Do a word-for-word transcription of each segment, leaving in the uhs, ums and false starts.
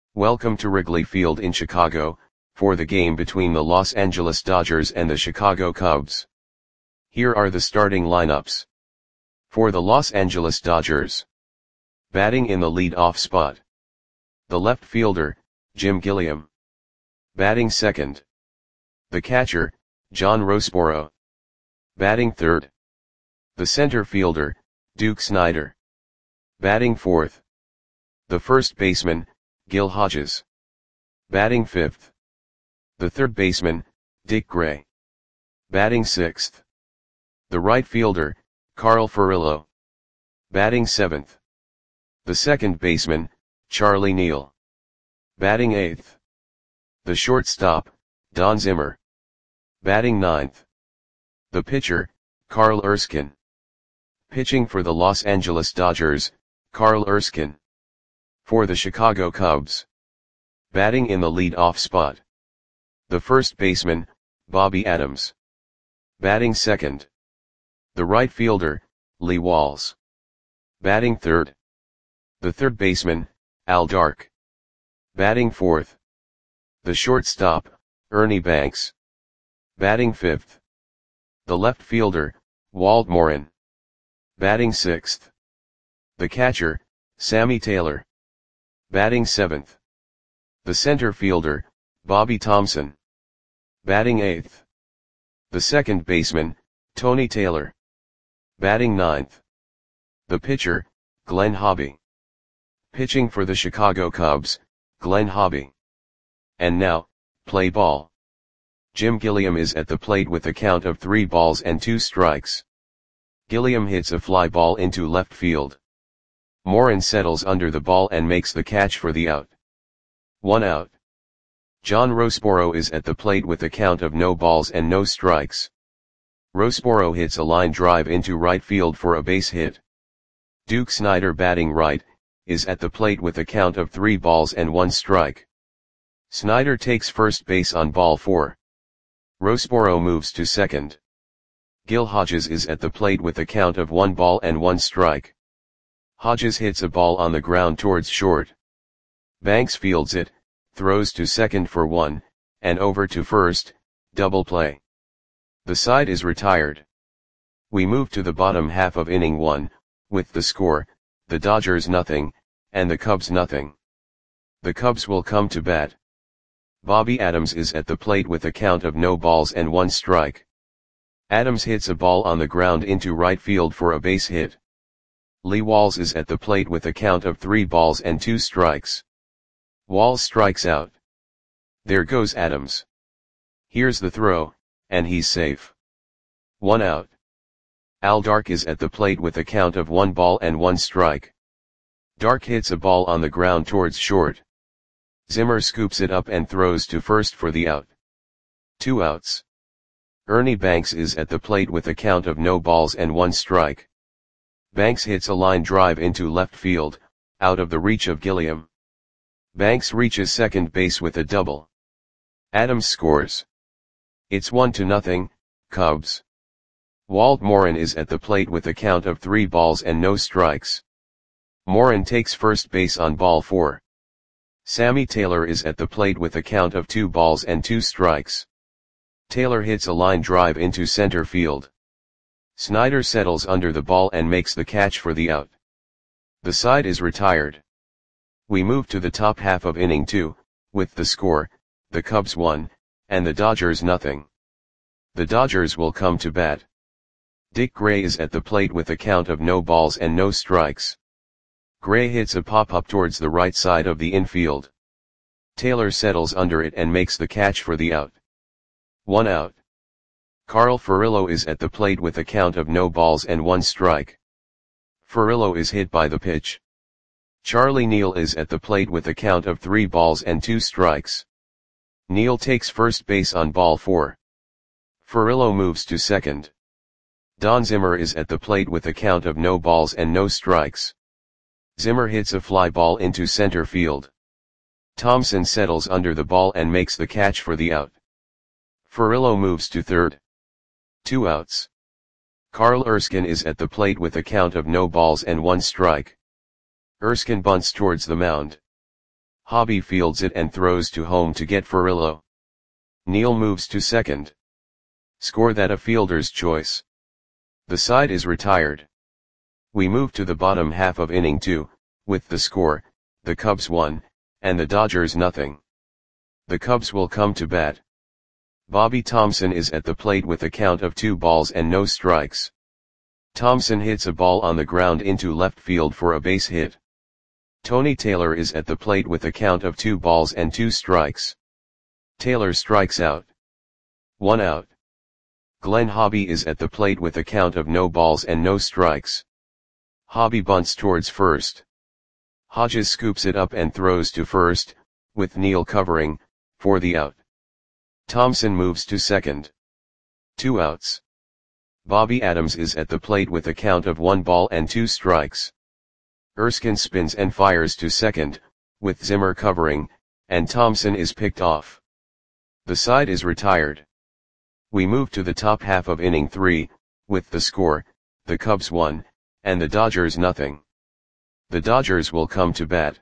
Welcome to Wrigley Field in Chicago, for the game between the Los Angeles Dodgers and the Chicago Cubs. Here are the starting lineups. For the Los Angeles Dodgers. Batting in the lead-off spot. The left fielder, Jim Gilliam. Batting second. The catcher, John Roseboro. Batting third. The center fielder, Duke Snider. Batting fourth. The first baseman, Gil Hodges. Batting fifth. The third baseman, Dick Gray. Batting sixth. The right fielder, Carl Furillo. Batting seventh. The second baseman, Charlie Neal. Batting eighth. The shortstop, Don Zimmer. Batting ninth. The pitcher, Carl Erskine. Pitching for the Los Angeles Dodgers, Carl Erskine. For the Chicago Cubs. Batting in the lead-off spot. The first baseman, Bobby Adams. Batting second. The right fielder, Lee Walls. Batting third. The third baseman, Al Dark. Batting fourth. The shortstop, Ernie Banks. Batting fifth. The left fielder, Walt Morin. Batting sixth. The catcher, Sammy Taylor. Batting seventh. The center fielder, Bobby Thompson. Batting eighth. The second baseman, Tony Taylor. Batting ninth. The pitcher, Glenn Hobby. Pitching for the Chicago Cubs, Glenn Hobby. And now, play ball. Jim Gilliam is at the plate with a count of three balls and two strikes. Gilliam hits a fly ball into left field. Morin settles under the ball and makes the catch for the out. One out. John Roseboro is at the plate with a count of no balls and no strikes. Roseboro hits a line drive into right field for a base hit. Duke Snider, batting right, is at the plate with a count of three balls and one strike. Snider takes first base on ball four. Roseboro moves to second. Gil Hodges is at the plate with a count of one ball and one strike. Hodges hits a ball on the ground towards short. Banks fields it, throws to second for one, and over to first, double play. The side is retired. We move to the bottom half of inning one, with the score, the Dodgers nothing, and the Cubs nothing. The Cubs will come to bat. Bobby Adams is at the plate with a count of no balls and one strike. Adams hits a ball on the ground into right field for a base hit. Lee Walls is at the plate with a count of three balls and two strikes. Walls strikes out. There goes Adams. Here's the throw, and he's safe. One out. Al Dark is at the plate with a count of one ball and one strike. Dark hits a ball on the ground towards short. Zimmer scoops it up and throws to first for the out. Two outs. Ernie Banks is at the plate with a count of no balls and one strike. Banks hits a line drive into left field, out of the reach of Gilliam. Banks reaches second base with a double. Adams scores. It's one to nothing, Cubs. Walt Morin is at the plate with a count of three balls and no strikes. Morin takes first base on ball four. Sammy Taylor is at the plate with a count of two balls and two strikes. Taylor hits a line drive into center field. Snider settles under the ball and makes the catch for the out. The side is retired. We move to the top half of inning two, with the score, the Cubs one, and the Dodgers nothing. The Dodgers will come to bat. Dick Gray is at the plate with a count of no balls and no strikes. Gray hits a pop-up towards the right side of the infield. Taylor settles under it and makes the catch for the out. One out. Carl Furillo is at the plate with a count of no balls and one strike. Furillo is hit by the pitch. Charlie Neal is at the plate with a count of three balls and two strikes. Neal takes first base on ball four. Furillo moves to second. Don Zimmer is at the plate with a count of no balls and no strikes. Zimmer hits a fly ball into center field. Thompson settles under the ball and makes the catch for the out. Furillo moves to third. Two outs. Carl Erskine is at the plate with a count of no balls and one strike. Erskine bunts towards the mound. Hobby fields it and throws to home to get Furillo. Neil moves to second. Score that a fielder's choice. The side is retired. We move to the bottom half of inning two, with the score, the Cubs one, and the Dodgers nothing. The Cubs will come to bat. Bobby Thomson is at the plate with a count of two balls and no strikes. Thomson hits a ball on the ground into left field for a base hit. Tony Taylor is at the plate with a count of two balls and two strikes. Taylor strikes out. One out. Glenn Hobby is at the plate with a count of no balls and no strikes. Hobby bunts towards first. Hodges scoops it up and throws to first, with Neil covering, for the out. Thomson moves to second. Two outs. Bobby Adams is at the plate with a count of one ball and two strikes. Erskine spins and fires to second, with Zimmer covering, and Thomson is picked off. The side is retired. We move to the top half of inning three, with the score, the Cubs one, and the Dodgers nothing. The Dodgers will come to bat.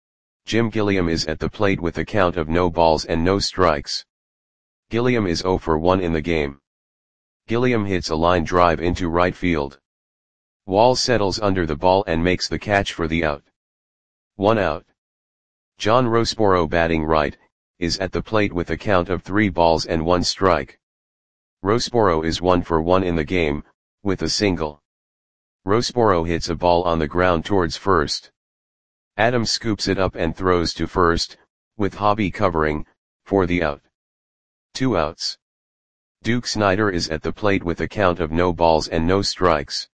Jim Gilliam is at the plate with a count of no balls and no strikes. Gilliam is oh for one in the game. Gilliam hits a line drive into right field. Walls settles under the ball and makes the catch for the out. One out. John Roseboro, batting right, is at the plate with a count of three balls and one strike. Roseboro is one for one in the game, with a single. Roseboro hits a ball on the ground towards first. Adams scoops it up and throws to first, with Hobby covering, for the out. Two outs. Duke Snider is at the plate with a count of no balls and no strikes.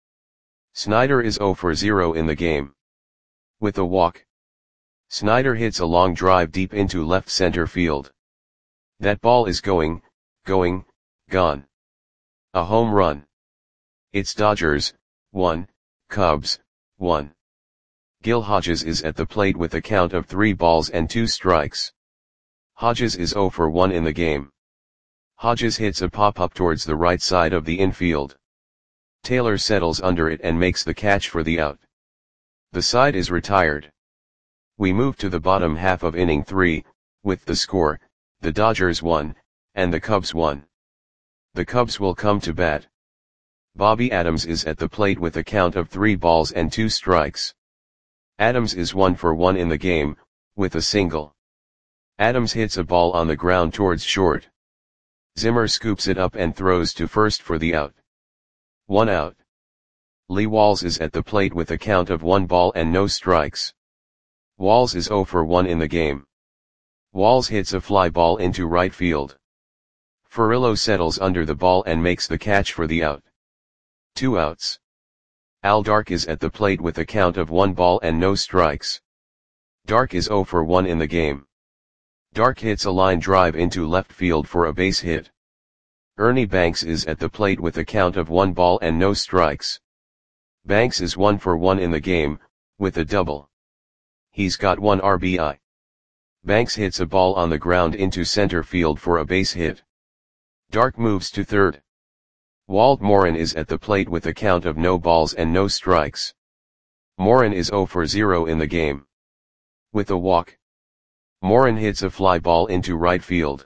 Snider is oh for zero in the game. With a walk. Snider hits a long drive deep into left center field. That ball is going, going, gone. A home run. It's Dodgers, one, Cubs, one. Gil Hodges is at the plate with a count of three balls and two strikes. Hodges is oh for one in the game. Hodges hits a pop-up towards the right side of the infield. Taylor settles under it and makes the catch for the out. The side is retired. We move to the bottom half of inning three, with the score, the Dodgers one, and the Cubs one. The Cubs will come to bat. Bobby Adams is at the plate with a count of three balls and two strikes. Adams is one for one in the game, with a single. Adams hits a ball on the ground towards short. Zimmer scoops it up and throws to first for the out. One out. Lee Walls is at the plate with a count of one ball and no strikes. Walls is oh for one in the game. Walls hits a fly ball into right field. Furillo settles under the ball and makes the catch for the out. Two outs. Al Dark is at the plate with a count of one ball and no strikes. Dark is oh for one in the game. Dark hits a line drive into left field for a base hit. Ernie Banks is at the plate with a count of one ball and no strikes. Banks is one for one in the game, with a double. He's got one R B I. Banks hits a ball on the ground into center field for a base hit. Dark moves to third. Walt Morin is at the plate with a count of no balls and no strikes. Morin is oh for zero in the game. With a walk. Morin hits a fly ball into right field.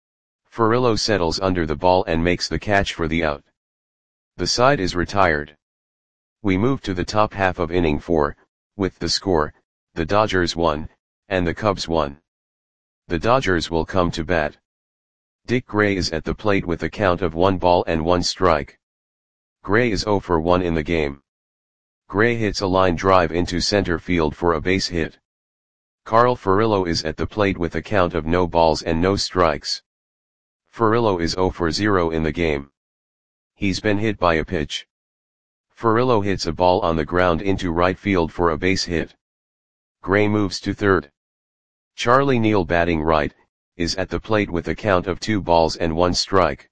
Furillo settles under the ball and makes the catch for the out. The side is retired. We move to the top half of inning four, with the score, the Dodgers one, and the Cubs one. The Dodgers will come to bat. Dick Gray is at the plate with a count of one ball and one strike. Gray is oh for one in the game. Gray hits a line drive into center field for a base hit. Carl Furillo is at the plate with a count of no balls and no strikes. Furillo is oh for zero in the game. He's been hit by a pitch. Furillo hits a ball on the ground into right field for a base hit. Gray moves to third. Charlie Neal, batting right, is at the plate with a count of two balls and one strike.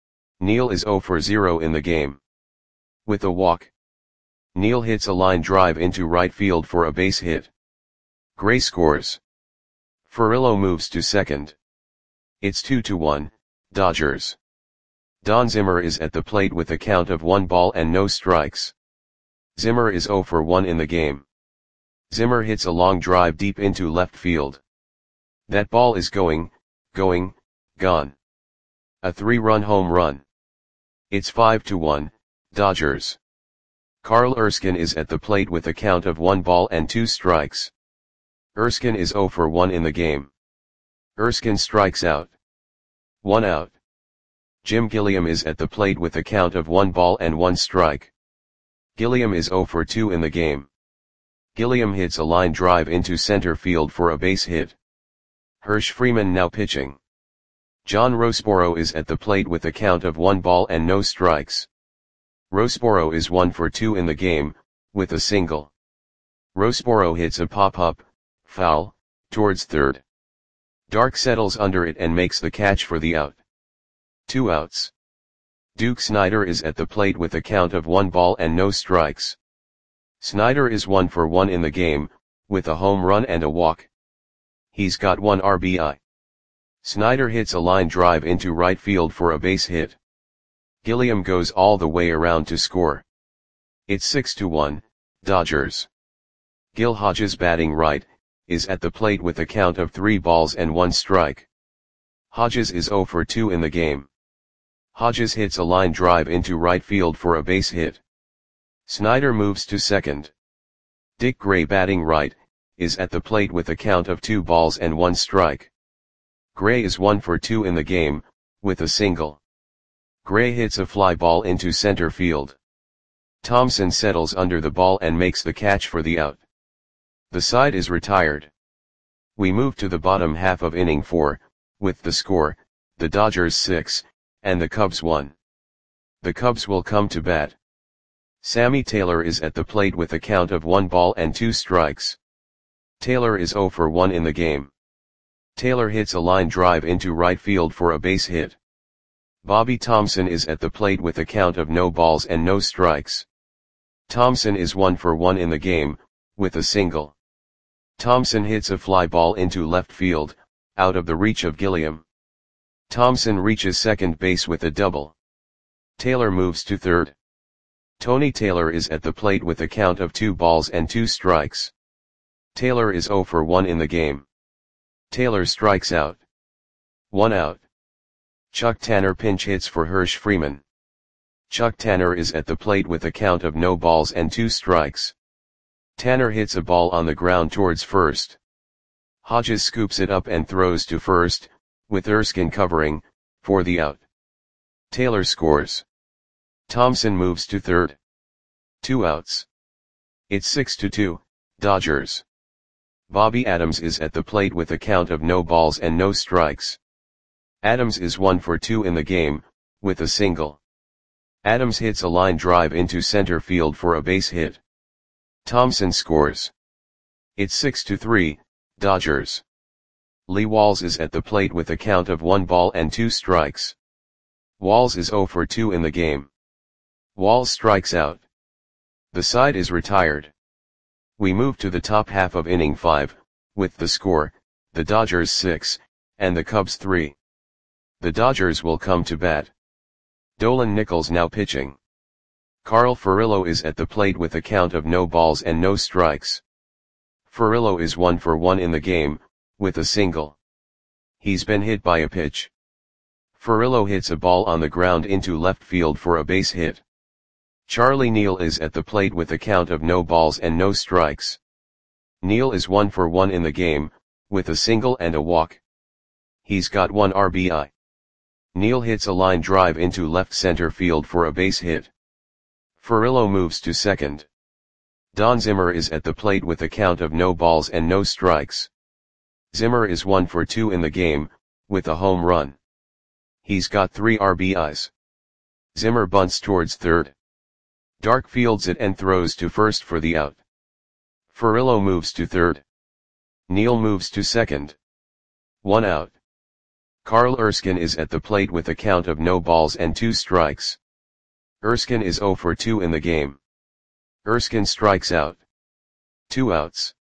Neal is oh for zero in the game. With a walk. Neal hits a line drive into right field for a base hit. Gray scores. Furillo moves to second. It's two to one, Dodgers. Don Zimmer is at the plate with a count of one ball and no strikes. Zimmer is oh for one in the game. Zimmer hits a long drive deep into left field. That ball is going, going, gone. A three-run home run. It's five to one, Dodgers. Carl Erskine is at the plate with a count of one ball and two strikes. Erskine is zero for one in the game. Erskine strikes out. One out. Jim Gilliam is at the plate with a count of one ball and one strike. Gilliam is zero for two in the game. Gilliam hits a line drive into center field for a base hit. Hirsch Freeman now pitching. John Roseboro is at the plate with a count of one ball and no strikes. Roseboro is one for two in the game, with a single. Roseboro hits a pop-up, foul, towards third. Dark settles under it and makes the catch for the out. Two outs. Duke Snider is at the plate with a count of one ball and no strikes. Snider is one for one in the game, with a home run and a walk. He's got one R B I. Snider hits a line drive into right field for a base hit. Gilliam goes all the way around to score. It's six to one, Dodgers. Gil Hodges batting right, is at the plate with a count of three balls and one strike. Hodges is zero for two in the game. Hodges hits a line drive into right field for a base hit. Snider moves to second. Dick Gray batting right, is at the plate with a count of two balls and one strike. Gray is one for two in the game, with a single. Gray hits a fly ball into center field. Thompson settles under the ball and makes the catch for the out. The side is retired. We move to the bottom half of inning four, with the score, the Dodgers six, and the Cubs one. The Cubs will come to bat. Sammy Taylor is at the plate with a count of one ball and two strikes. Taylor is zero for one in the game. Taylor hits a line drive into right field for a base hit. Bobby Thompson is at the plate with a count of no balls and no strikes. Thompson is one for one in the game, with a single. Thompson hits a fly ball into left field, out of the reach of Gilliam. Thompson reaches second base with a double. Taylor moves to third. Tony Taylor is at the plate with a count of two balls and two strikes. Taylor is zero for one in the game. Taylor strikes out. One out. Chuck Tanner pinch hits for Hirsch Freeman. Chuck Tanner is at the plate with a count of no balls and two strikes. Tanner hits a ball on the ground towards first. Hodges scoops it up and throws to first, with Erskine covering, for the out. Taylor scores. Thompson moves to third. Two outs. It's six to two, Dodgers. Bobby Adams is at the plate with a count of no balls and no strikes. Adams is one for two in the game, with a single. Adams hits a line drive into center field for a base hit. Thompson scores. It's six to three, Dodgers. Lee Walls is at the plate with a count of one ball and two strikes. Walls is zero for two in the game. Walls strikes out. The side is retired. We move to the top half of inning five, with the score, the Dodgers six, and the Cubs three. The Dodgers will come to bat. Dolan Nichols now pitching. Carl Furillo is at the plate with a count of no balls and no strikes. Furillo is one for one in the game, with a single. He's been hit by a pitch. Furillo hits a ball on the ground into left field for a base hit. Charlie Neal is at the plate with a count of no balls and no strikes. Neal is one for one in the game, with a single and a walk. He's got one R B I. Neal hits a line drive into left center field for a base hit. Furillo moves to second. Don Zimmer is at the plate with a count of no balls and no strikes. Zimmer is one for two in the game, with a home run. He's got three R B Is. Zimmer bunts towards third. Dark fields it and throws to first for the out. Furillo moves to third. Neal moves to second. One out. Carl Erskine is at the plate with a count of no balls and two strikes. Erskine is zero for two in the game. Erskine strikes out. Two outs.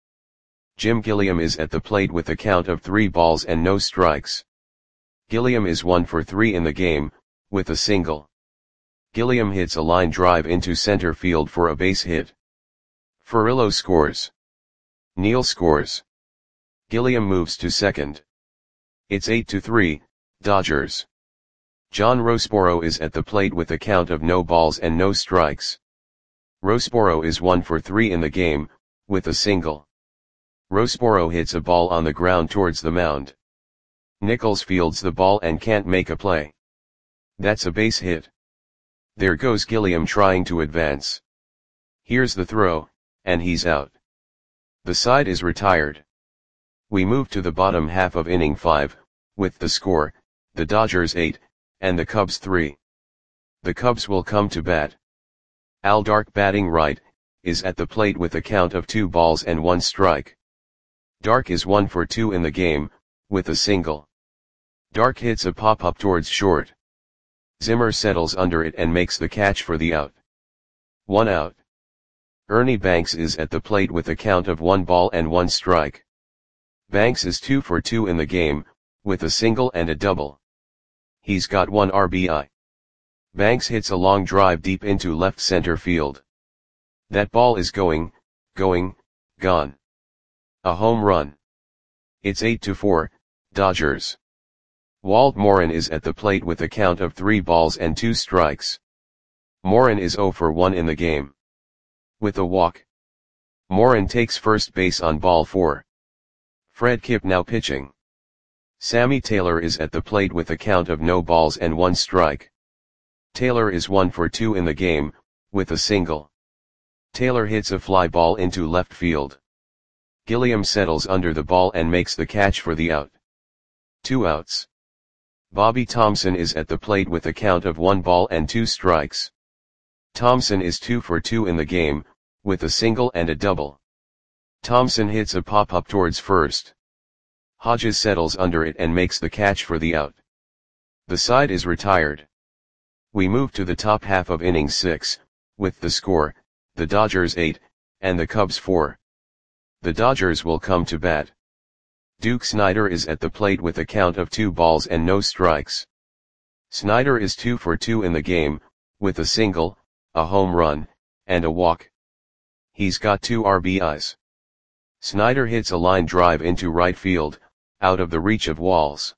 Jim Gilliam is at the plate with a count of three balls and no strikes. Gilliam is one for three in the game, with a single. Gilliam hits a line drive into center field for a base hit. Furillo scores. Neal scores. Gilliam moves to second. It's eight to three, Dodgers. John Rossboro is at the plate with a count of no balls and no strikes. Rossboro is one for three in the game, with a single. Rossboro hits a ball on the ground towards the mound. Nichols fields the ball and can't make a play. That's a base hit. There goes Gilliam trying to advance. Here's the throw, and he's out. The side is retired. We move to the bottom half of inning five, with the score, the Dodgers eight, and the Cubs three. The Cubs will come to bat. Al Dark, batting right, is at the plate with a count of two balls and one strike. Dark is one for two in the game, with a single. Dark hits a pop-up towards short. Zimmer settles under it and makes the catch for the out. One out. Ernie Banks is at the plate with a count of one ball and one strike. Banks is two for two in the game, with a single and a double. He's got one R B I. Banks hits a long drive deep into left center field. That ball is going, going, gone. A home run. It's eight to four, Dodgers. Walt Morin is at the plate with a count of three balls and two strikes. Morin is zero for one in the game. With a walk. Morin takes first base on ball four. Fred Kipp now pitching. Sammy Taylor is at the plate with a count of no balls and one strike. Taylor is one for two in the game, with a single. Taylor hits a fly ball into left field. Gilliam settles under the ball and makes the catch for the out. Two outs. Bobby Thomson is at the plate with a count of one ball and two strikes. Thomson is two for two in the game, with a single and a double. Thomson hits a pop-up towards first. Hodges settles under it and makes the catch for the out. The side is retired. We move to the top half of inning six, with the score, the Dodgers eight, and the Cubs four. The Dodgers will come to bat. Duke Snider is at the plate with a count of two balls and no strikes. Snider is two for two in the game, with a single, a home run, and a walk. He's got two R B Is. Snider hits a line drive into right field, out of the reach of Walls.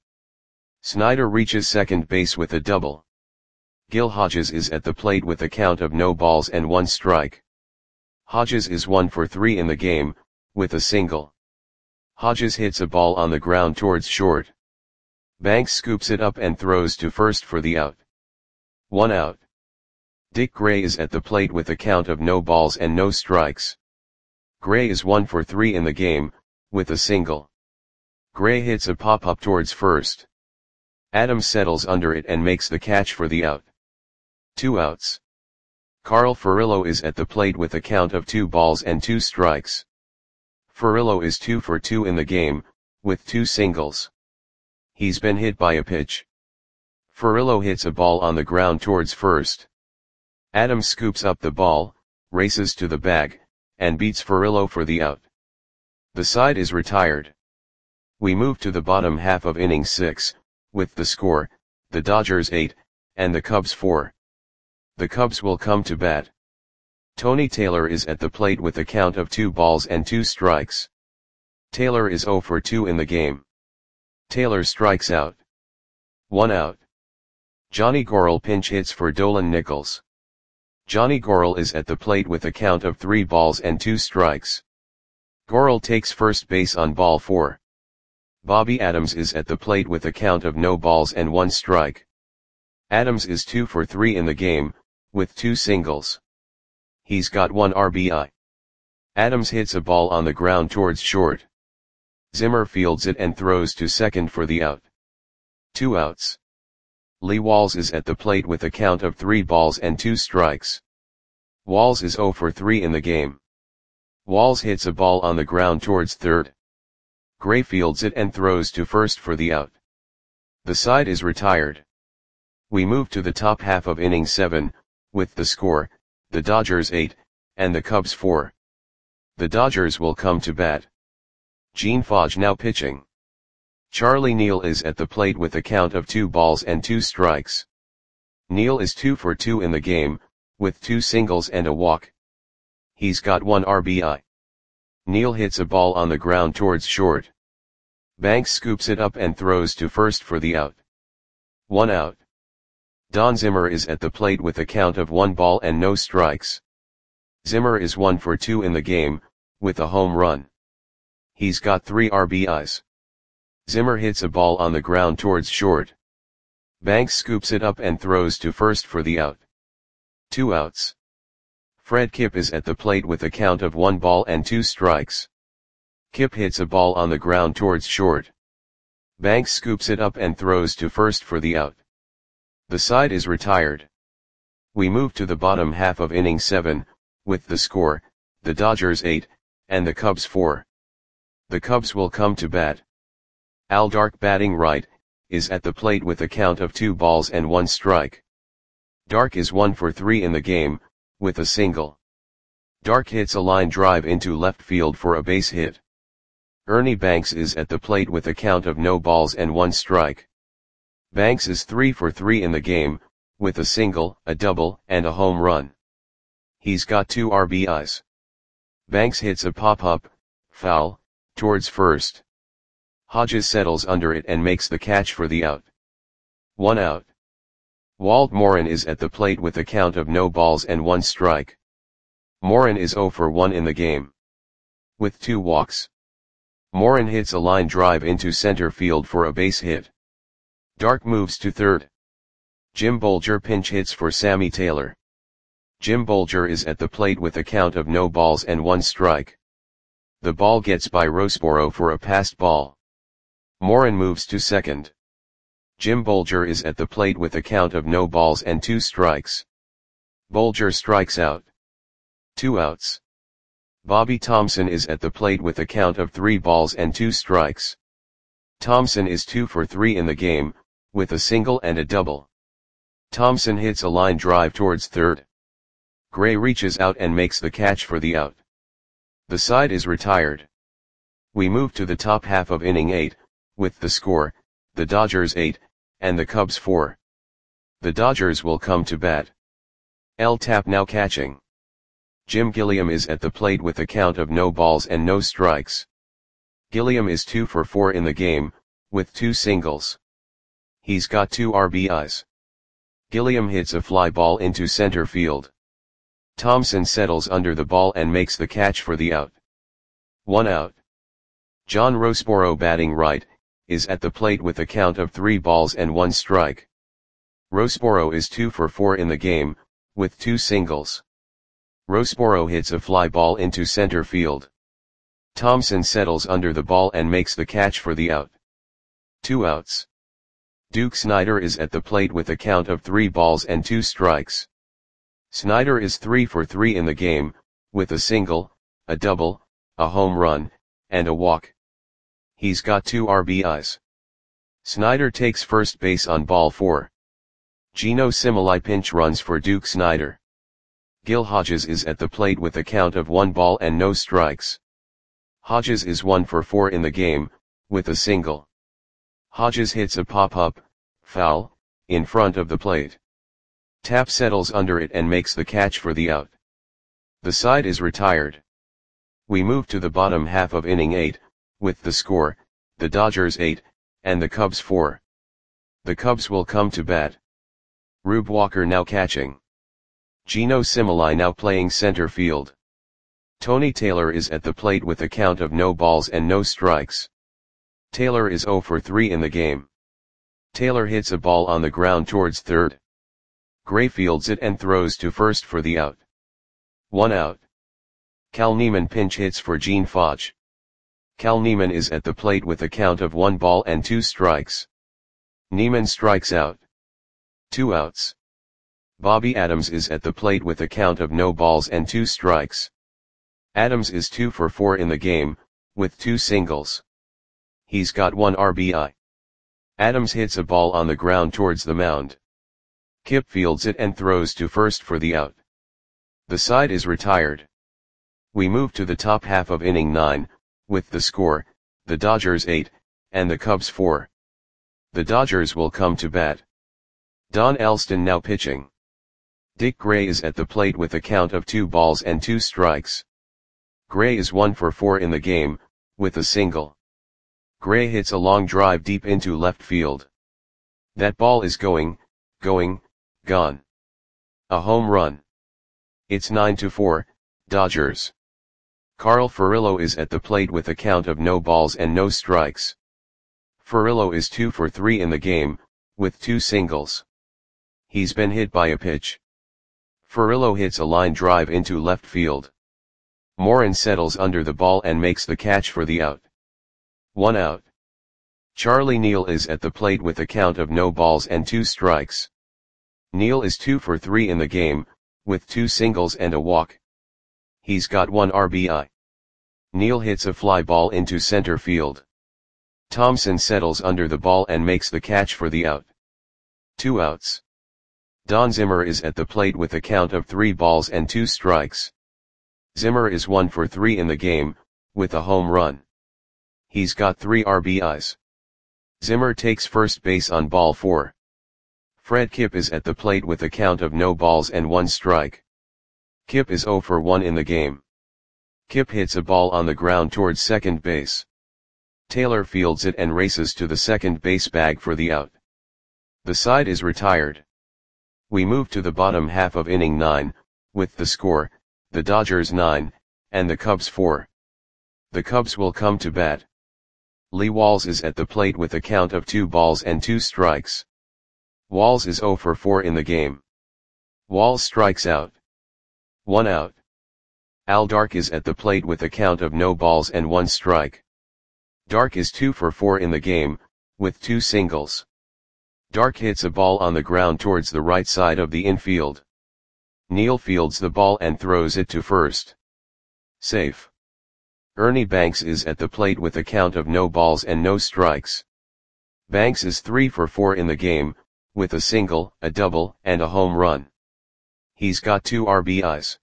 Snider reaches second base with a double. Gil Hodges is at the plate with a count of no balls and one strike. Hodges is one for three in the game, with a single. Hodges hits a ball on the ground towards short. Banks scoops it up and throws to first for the out. One out. Dick Gray is at the plate with a count of no balls and no strikes. Gray is one for three in the game, with a single. Gray hits a pop-up towards first. Adams settles under it and makes the catch for the out. Two outs. Carl Furillo is at the plate with a count of two balls and two strikes. Furillo is two for two in the game, with two singles. He's been hit by a pitch. Furillo hits a ball on the ground towards first. Adams scoops up the ball, races to the bag, and beats Furillo for the out. The side is retired. We move to the bottom half of inning six, with the score, the Dodgers eight, and the Cubs four. The Cubs will come to bat. Tony Taylor is at the plate with a count of two balls and two strikes. Taylor is zero for two in the game. Taylor strikes out. One out. Johnny Gorel pinch hits for Dolan Nichols. Johnny Gorel is at the plate with a count of three balls and two strikes. Gorel takes first base on ball four. Bobby Adams is at the plate with a count of no balls and one strike. Adams is two for three in the game, with two singles. He's got one R B I. Adams hits a ball on the ground towards short. Zimmer fields it and throws to second for the out. Two outs. Lee Walls is at the plate with a count of three balls and two strikes. Walls is zero for three in the game. Walls hits a ball on the ground towards third. Gray fields it and throws to first for the out. The side is retired. We move to the top half of inning seven, with the score, the Dodgers eight, and the Cubs four. The Dodgers will come to bat. Gene Fodge now pitching. Charlie Neal is at the plate with a count of two balls and two strikes. Neal is two for two in the game, with two singles and a walk. He's got one R B I. Neal hits a ball on the ground towards short. Banks scoops it up and throws to first for the out. One out. Don Zimmer is at the plate with a count of one ball and no strikes. Zimmer is one for two in the game, with a home run. He's got three R B Is. Zimmer hits a ball on the ground towards short. Banks scoops it up and throws to first for the out. Two outs. Fred Kipp is at the plate with a count of one ball and two strikes. Kipp hits a ball on the ground towards short. Banks scoops it up and throws to first for the out. The side is retired. We move to the bottom half of inning seven, with the score, the Dodgers eight, and the Cubs four. The Cubs will come to bat. Al Dark, batting right, is at the plate with a count of two balls and one strike. Dark is one for three in the game, with a single. Dark hits a line drive into left field for a base hit. Ernie Banks is at the plate with a count of no balls and one strike. Banks is three for three in the game, with a single, a double, and a home run. He's got two R B Is. Banks hits a pop-up, foul, towards first. Hodges settles under it and makes the catch for the out. One out. Walt Morin is at the plate with a count of no balls and one strike. Morin is zero for one in the game, with two walks. Morin hits a line drive into center field for a base hit. Dark moves to third. Jim Bolger pinch hits for Sammy Taylor. Jim Bolger is at the plate with a count of no balls and one strike. The ball gets by Roseboro for a passed ball. Morin moves to second. Jim Bolger is at the plate with a count of no balls and two strikes. Bolger strikes out. Two outs. Bobby Thompson is at the plate with a count of three balls and two strikes. Thompson is two for three in the game, with a single and a double. Thompson hits a line drive towards third. Gray reaches out and makes the catch for the out. The side is retired. We move to the top half of inning eight, with the score, the Dodgers eight, and the Cubs four. The Dodgers will come to bat. L. Tap now catching. Jim Gilliam is at the plate with a count of no balls and no strikes. Gilliam is two for four in the game, with two singles. He's got two R B Is. Gilliam hits a fly ball into center field. Thompson settles under the ball and makes the catch for the out. One out. John Roseboro, batting right, is at the plate with a count of three balls and one strike. Roseboro is two for four in the game, with two singles. Roseboro hits a fly ball into center field. Thompson settles under the ball and makes the catch for the out. Two outs. Duke Snider is at the plate with a count of three balls and two strikes. Snider is three for three in the game, with a single, a double, a home run, and a walk. He's got two R B Is. Snider takes first base on ball four. Gino Simili pinch runs for Duke Snider. Gil Hodges is at the plate with a count of one ball and no strikes. Hodges is one for four in the game, with a single. Hodges hits a pop-up, foul, in front of the plate. Tap settles under it and makes the catch for the out. The side is retired. We move to the bottom half of inning eight, with the score, the Dodgers eight, and the Cubs four. The Cubs will come to bat. Rube Walker now catching. Gino Simili now playing center field. Tony Taylor is at the plate with a count of no balls and no strikes. Taylor is zero for three in the game. Taylor hits a ball on the ground towards third. Gray fields it and throws to first for the out. One out. Cal Neiman pinch hits for Gene Foch. Cal Neiman is at the plate with a count of one ball and two strikes. Neiman strikes out. Two outs. Bobby Adams is at the plate with a count of no balls and two strikes. Adams is two for four in the game, with two singles. He's got one R B I. Adams hits a ball on the ground towards the mound. Kipp fields it and throws to first for the out. The side is retired. We move to the top half of inning nine, with the score, the Dodgers eight, and the Cubs four. The Dodgers will come to bat. Don Alston now pitching. Dick Gray is at the plate with a count of two balls and two strikes. Gray is one for four in the game, with a single. Gray hits a long drive deep into left field. That ball is going, going, gone. A home run. It's nine to four, Dodgers. Carl Furillo is at the plate with a count of no balls and no strikes. Furillo is two for three in the game, with two singles. He's been hit by a pitch. Furillo hits a line drive into left field. Morin settles under the ball and makes the catch for the out. One out. Charlie Neal is at the plate with a count of no balls and two strikes. Neal is two for three in the game, with two singles and a walk. He's got one R B I. Neal hits a fly ball into center field. Thompson settles under the ball and makes the catch for the out. Two outs. Don Zimmer is at the plate with a count of three balls and two strikes. Zimmer is one for three in the game, with a home run. He's got three R B Is. Zimmer takes first base on ball four. Fred Kipp is at the plate with a count of no balls and one strike. Kipp is zero for one in the game. Kipp hits a ball on the ground towards second base. Taylor fields it and races to the second base bag for the out. The side is retired. We move to the bottom half of inning nine, with the score, the Dodgers nine, and the Cubs four. The Cubs will come to bat. Lee Walls is at the plate with a count of two balls and two strikes. Walls is zero for four in the game. Walls strikes out. One out. Al Dark is at the plate with a count of no balls and one strike. Dark is two for four in the game, with two singles. Dark hits a ball on the ground towards the right side of the infield. Neal fields the ball and throws it to first. Safe. Ernie Banks is at the plate with a count of no balls and no strikes. Banks is three for four in the game, with a single, a double, and a home run. He's got two R B Is.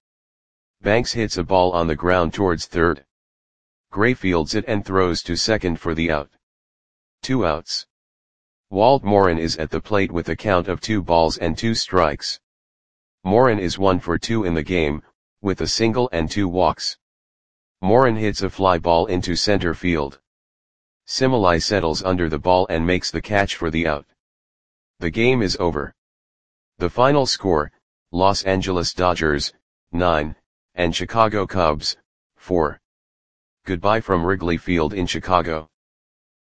Banks hits a ball on the ground towards third. Gray fields it and throws to second for the out. Two outs. Walt Morin is at the plate with a count of two balls and two strikes. Morin is one for two in the game, with a single and two walks. Morin hits a fly ball into center field. Similai settles under the ball and makes the catch for the out. The game is over. The final score, Los Angeles Dodgers, nine, and Chicago Cubs, four. Goodbye from Wrigley Field in Chicago.